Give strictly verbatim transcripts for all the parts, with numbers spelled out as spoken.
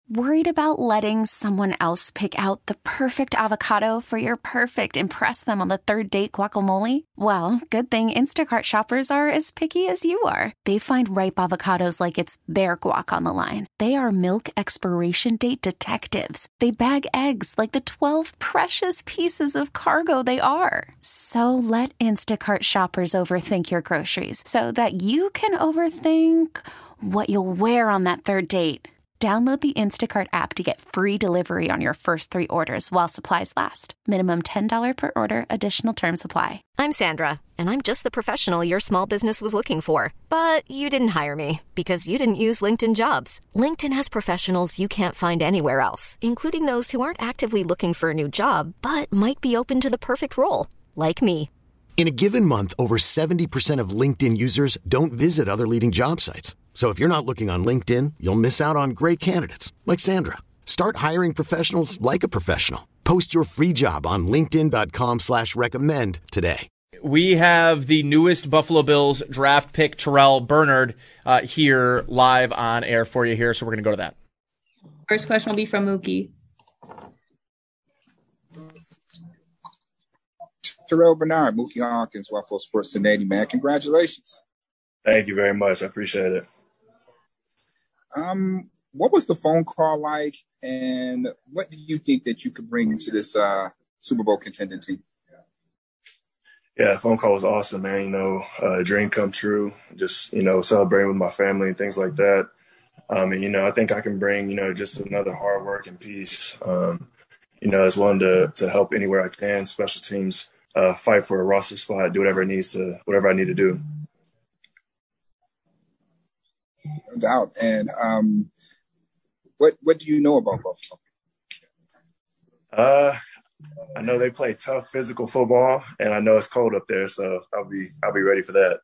Worried about letting someone else pick out the perfect avocado for your perfect impress them on the third date guacamole? Well, good thing Instacart shoppers are as picky as you are. They find ripe avocados like it's their guac on the line. They are milk expiration date detectives. They bag eggs like the twelve precious pieces of cargo they are. So let Instacart shoppers overthink your groceries so that you can overthink what you'll wear on that third date. Download the Instacart app to get free delivery on your first three orders while supplies last. Minimum ten dollars per order. Additional terms apply. I'm Sandra, and I'm just the professional your small business was looking for. But you didn't hire me because you didn't use LinkedIn Jobs. LinkedIn has professionals you can't find anywhere else, including those who aren't actively looking for a new job, but might be open to the perfect role, like me. In a given month, over seventy percent of LinkedIn users don't visit other leading job sites. So if you're not looking on LinkedIn, you'll miss out on great candidates like Sandra. Start hiring professionals like a professional. Post your free job on linkedin dot com slash recommend today. We have the newest Buffalo Bills draft pick, Terrell Bernard, uh, here live on air for you here. So we're going to go to that. First question will be from Mookie. Terrell Bernard, Mookie Hawkins, Waffle Sports Cincinnati, man. Congratulations. Thank you very much. I appreciate it. Um, what was the phone call like, and what do you think that you could bring to this uh, Super Bowl contending team? Yeah, the phone call was awesome, man. You know, uh, dream come true. Just, you know, celebrating with my family and things like that. Um, and, you know, I think I can bring, you know, just another hard work and piece, um, you know, as one to, to help anywhere I can, special teams, uh, fight for a roster spot, do whatever it needs to, whatever I need to do. No doubt. And um, what what do you know about Buffalo? Uh, I know they play tough physical football, and I know it's cold up there, so I'll be I'll be ready for that.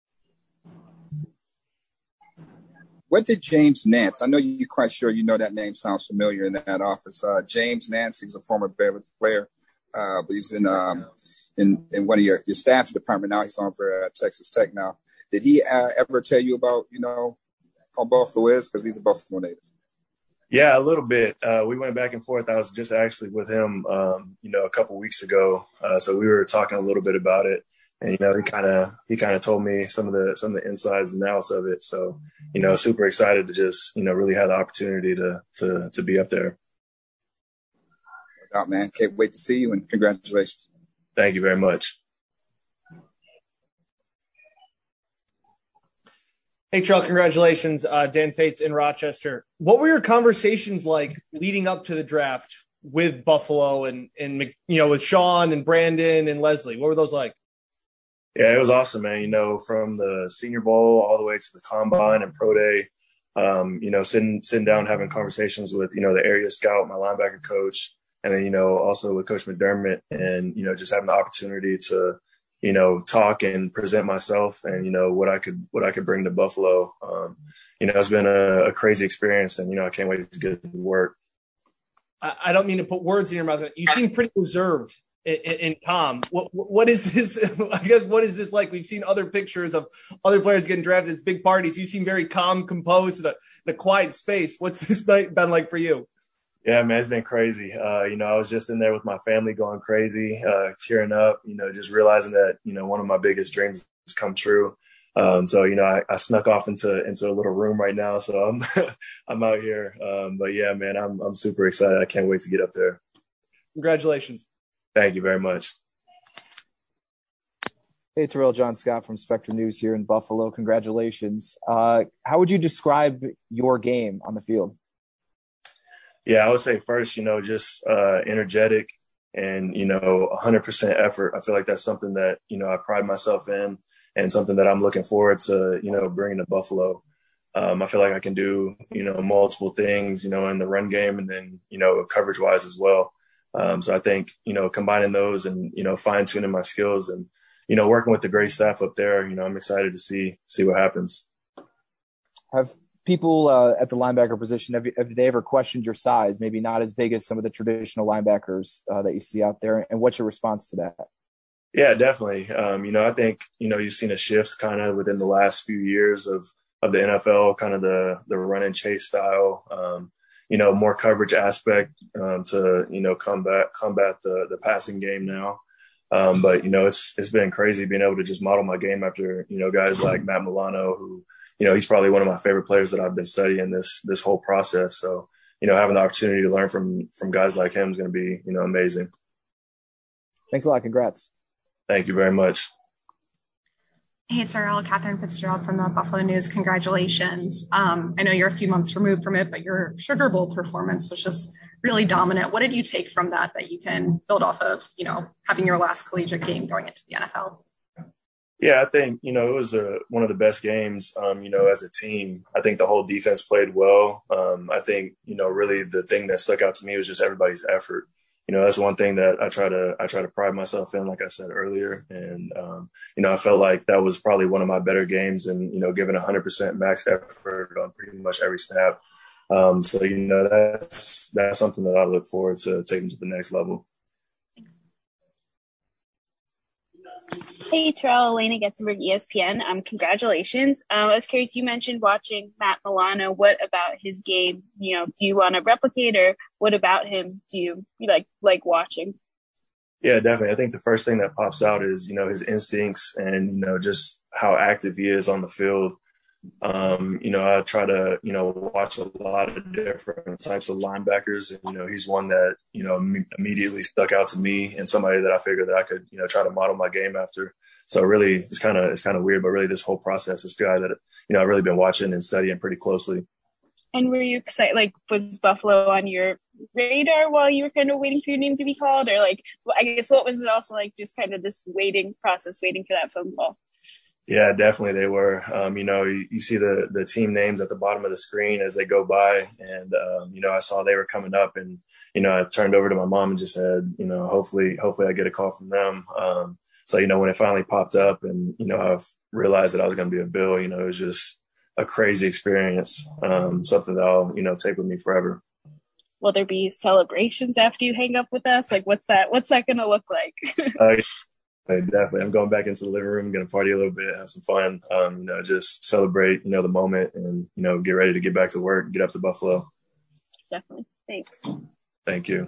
What did James Nance? I know you're quite sure you know that name sounds familiar in that office. Uh, James Nance, he's a former Baylor player, uh, but he's in um, in in one of your, your staff department now. He's on for uh, Texas Tech now. Did he uh, ever tell you about you know? how Buffalo is, because he's a Buffalo native? Yeah, a little bit. Uh, we went back and forth. I was just actually with him, um, you know, a couple weeks ago. Uh, so we were talking a little bit about it, and you know, he kind of he kind of told me some of the some of the insides and outs of it. So, you know, super excited to just you know really have the opportunity to to to be up there. No doubt, man. Can't wait to see you, and congratulations. Thank you very much. Hey, Terrell, congratulations. Uh, Dan Fates in Rochester. What were your conversations like leading up to the draft with Buffalo and, and you know, with Sean and Brandon and Leslie? What were those like? Yeah, it was awesome, man. You know, from the Senior Bowl all the way to the Combine and Pro Day, um, you know, sitting sitting down, having conversations with, you know, the area scout, my linebacker coach, and then, you know, also with Coach McDermott, and, you know, just having the opportunity to, you know, talk and present myself and, you know, what I could, what I could bring to Buffalo. Um, you know, it's been a, a crazy experience, and, you know, I can't wait to get to work. I, I don't mean to put words in your mouth. You seem pretty reserved and, and calm. What, what is this? I guess, what is this like? We've seen other pictures of other players getting drafted as big parties. You seem very calm, composed, in a, in a quiet space. What's this night been like for you? Yeah, man, it's been crazy. Uh, you know, I was just in there with my family going crazy, uh, tearing up, you know, just realizing that, you know, one of my biggest dreams has come true. Um, so, you know, I, I snuck off into into a little room right now. So I'm I'm out here. Um, but, yeah, man, I'm I'm super excited. I can't wait to get up there. Congratulations. Thank you very much. Hey, Terrell, John Scott from Spectrum News here in Buffalo. Congratulations. Uh, how would you describe your game on the field? Yeah, I would say first, you know, just uh, energetic and, you know, one hundred percent effort. I feel like that's something that, you know, I pride myself in, and something that I'm looking forward to, you know, bringing to Buffalo. Um, I feel like I can do, you know, multiple things, you know, in the run game, and then, you know, coverage wise as well. Um, so I think, you know, combining those and, you know, fine tuning my skills and, you know, working with the great staff up there, you know, I'm excited to see, see what happens. Have people uh, at the linebacker position, have, you, have they ever questioned your size? Maybe not as big as some of the traditional linebackers uh, that you see out there. And what's your response to that? Yeah, definitely. Um, you know, I think, you know, you've seen a shift kind of within the last few years of, of the N F L, kind of the, the run and chase style. Um, you know, more coverage aspect um, to, you know, combat combat the the passing game now. Um, but, you know, it's it's been crazy being able to just model my game after, you know, guys like Matt Milano, who, you know, he's probably one of my favorite players that I've been studying this this whole process. So, you know, having the opportunity to learn from from guys like him is going to be, you know, amazing. Thanks a lot. Congrats. Thank you very much. Hey, Terrell, Catherine Fitzgerald from the Buffalo News. Congratulations. Um, I know you're a few months removed from it, but your Sugar Bowl performance was just really dominant. What did you take from that that you can build off of, you know, having your last collegiate game going into the N F L? Yeah, I think, you know, it was a, one of the best games, um, you know, as a team. I think the whole defense played well. Um, I think, you know, really the thing that stuck out to me was just everybody's effort. You know, that's one thing that I try to I try to pride myself in, like I said earlier. And, um, you know, I felt like that was probably one of my better games and, you know, giving one hundred percent max effort on pretty much every snap. Um, so, you know, that's that's something that I look forward to taking to the next level. Hey, Terrell, Elena Getzenberg, E S P N. Um, congratulations. Um, I was curious, you mentioned watching Matt Milano. What about his game, you know, do you want to replicate, or what about him do you, you like like watching? Yeah, definitely. I think the first thing that pops out is, you know, his instincts and, you know, just how active he is on the field. Um, you know, I try to, you know, watch a lot of different types of linebackers. And, you know, he's one that, you know, m- immediately stuck out to me and somebody that I figured that I could, you know, try to model my game after. So really, it's kind of, it's kind of weird, but really this whole process, this guy that, you know, I've really been watching and studying pretty closely. And were you excited, like, was Buffalo on your radar while you were kind of waiting for your name to be called? Or, like, I guess what was it also like, just kind of this waiting process, waiting for that phone call? Yeah, definitely they were. Um, you know, you, you see the the team names at the bottom of the screen as they go by. And, um, you know, I saw they were coming up and, you know, I turned over to my mom and just said, you know, hopefully, hopefully I get a call from them. Um, so, you know, when it finally popped up and, you know, I've realized that I was going to be a Bill, you know, it was just a crazy experience, um, something that I'll, you know, take with me forever. Will there be celebrations after you hang up with us? Like, what's that, what's that going to look like? uh, Definitely. I'm going back into the living room, going to party a little bit, have some fun, um, you know, just celebrate, you know, the moment and, you know, get ready to get back to work, get up to Buffalo. Definitely. Thanks. Thank you.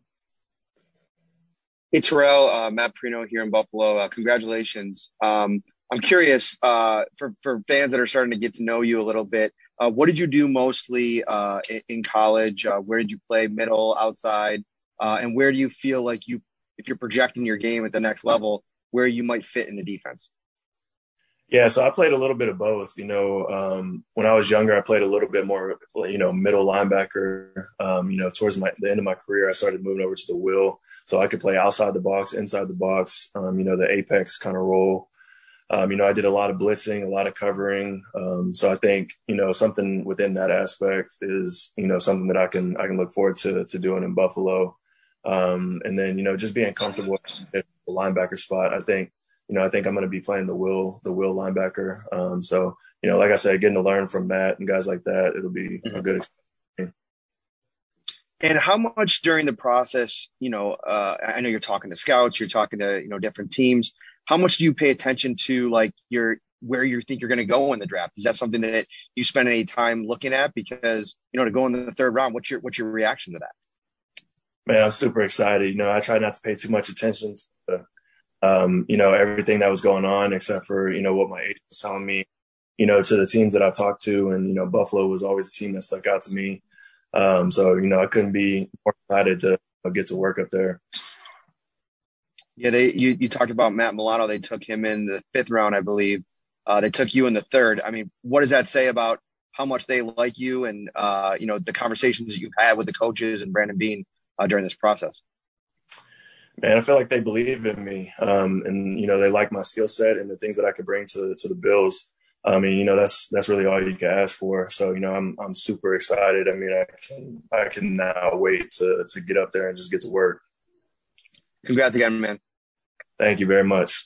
Hey, Terrell, uh, Matt Perino here in Buffalo. Uh, congratulations. Um, I'm curious, uh, for, for fans that are starting to get to know you a little bit, uh, what did you do mostly uh, in, in college? Uh, where did you play, middle, outside? Uh, and where do you feel like you, if you're projecting your game at the next level, where you might fit in the defense? Yeah, so I played a little bit of both. You know, um, when I was younger, I played a little bit more, you know, middle linebacker. Um, you know, towards my, the end of my career, I started moving over to the will. So I could play outside the box, inside the box, um, you know, the apex kind of role. Um, you know, I did a lot of blitzing, a lot of covering. Um, so I think, you know, something within that aspect is, you know, something that I can I can look forward to to doing in Buffalo. Um, and then, you know, just being comfortable at the linebacker spot. I think, you know, I think I'm going to be playing the will, the will linebacker. Um, so, you know, like I said, getting to learn from Matt and guys like that, it'll be mm-hmm. a good experience. And how much during the process, you know, uh, I know you're talking to scouts, you're talking to, you know, different teams. How much do you pay attention to, like, your where you think you're going to go in the draft? Is that something that you spend any time looking at? Because, you know, to go in the third round, what's your what's your reaction to that? Man, I'm super excited. You know, I try not to pay too much attention to, um, you know, everything that was going on, except for, you know, what my agent was telling me, you know, to the teams that I've talked to. And, you know, Buffalo was always a team that stuck out to me. Um, so, you know, I couldn't be more excited to get to work up there. Yeah, they you, you talked about Matt Milano. They took him in the fifth round, I believe. Uh, they took you in the third. I mean, what does that say about how much they like you and, uh, you know, the conversations that you've had with the coaches and Brandon Beane uh, during this process? Man, I feel like they believe in me, um, and you know they like my skill set and the things that I could bring to to the Bills. I mean, you know that's that's really all you can ask for. So you know, I'm I'm super excited. I mean, I can I can now wait to to get up there and just get to work. Congrats again, man. Thank you very much.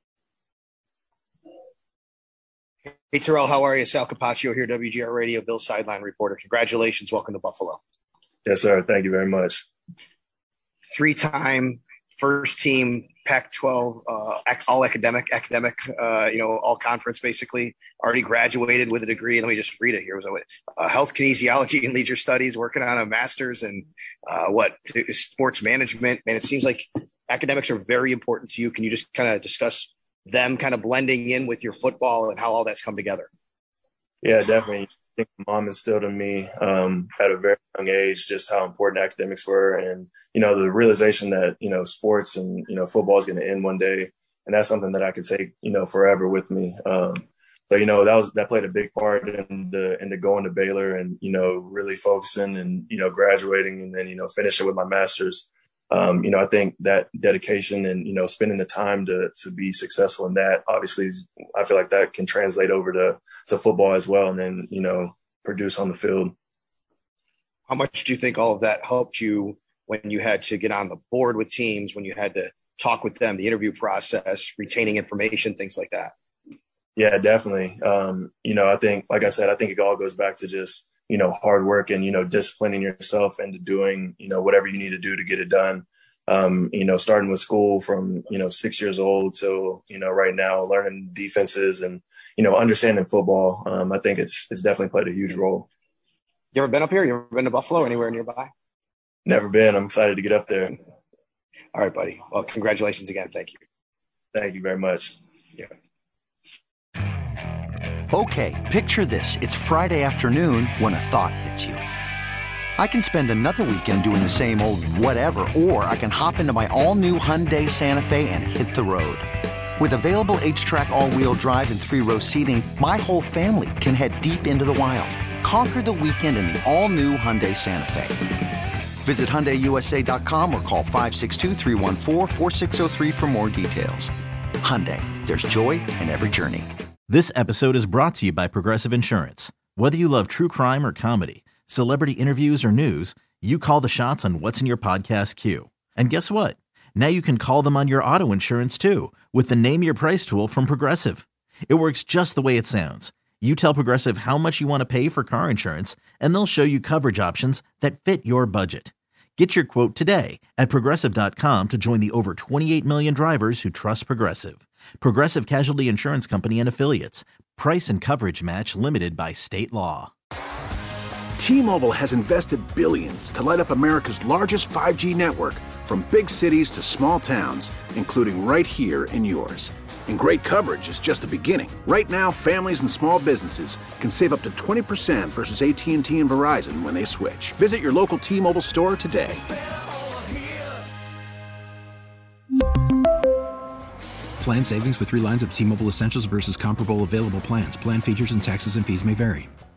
Hey Terrell, how are you? Sal Capaccio here, W G R Radio, Bills sideline reporter. Congratulations, welcome to Buffalo. Yes, sir. Thank you very much. Three-time first team Pac twelve, uh, all academic, academic, uh, you know, all conference basically, already graduated with a degree. Let me just read it here. It was a, a health kinesiology and leisure studies, working on a master's in uh, what sports management. And it seems like academics are very important to you. Can you just kind of discuss them kind of blending in with your football and how all that's come together? Yeah, definitely. I think my mom instilled in me um, at a very young age just how important academics were, and you know the realization that you know sports and you know football is going to end one day, and that's something that I could take you know forever with me. Um, so you know that was that played a big part in the into going to Baylor and you know really focusing and you know graduating and then you know finishing with my master's. Um, you know, I think that dedication and, you know, spending the time to to be successful in that, obviously, I feel like that can translate over to, to football as well and then, you know, produce on the field. How much do you think all of that helped you when you had to get on the board with teams, when you had to talk with them, the interview process, retaining information, things like that? Yeah, definitely. Um, you know, I think, like I said, I think it all goes back to just, you know, hard work and, you know, disciplining yourself into doing, you know, whatever you need to do to get it done. Um, you know, starting with school from, you know, six years old till, you know, right now, learning defenses and, you know, understanding football. Um, I think it's, it's definitely played a huge role. You ever been up here? You ever been to Buffalo or anywhere nearby? Never been. I'm excited to get up there. All right, buddy. Well, congratulations again. Thank you. Thank you very much. Yeah. Okay, picture this. It's Friday afternoon when a thought hits you. I can spend another weekend doing the same old whatever, or I can hop into my all-new Hyundai Santa Fe and hit the road. With available H-Track all-wheel drive and three-row seating, my whole family can head deep into the wild. Conquer the weekend in the all-new Hyundai Santa Fe. Visit Hyundai U S A dot com or call five six two, three one four, four six zero three for more details. Hyundai, there's joy in every journey. This episode is brought to you by Progressive Insurance. Whether you love true crime or comedy, celebrity interviews or news, you call the shots on what's in your podcast queue. And guess what? Now you can call them on your auto insurance too with the Name Your Price tool from Progressive. It works just the way it sounds. You tell Progressive how much you want to pay for car insurance, and they'll show you coverage options that fit your budget. Get your quote today at Progressive dot com to join the over twenty-eight million drivers who trust Progressive. Progressive Casualty Insurance Company and Affiliates. Price and coverage match limited by state law. T-Mobile has invested billions to light up America's largest five G network, from big cities to small towns, including right here in yours. And great coverage is just the beginning. Right now, families and small businesses can save up to twenty percent versus A T and T and Verizon when they switch. Visit your local T-Mobile store today. Plan savings with three lines of T-Mobile Essentials versus comparable available plans. Plan features and taxes and fees may vary.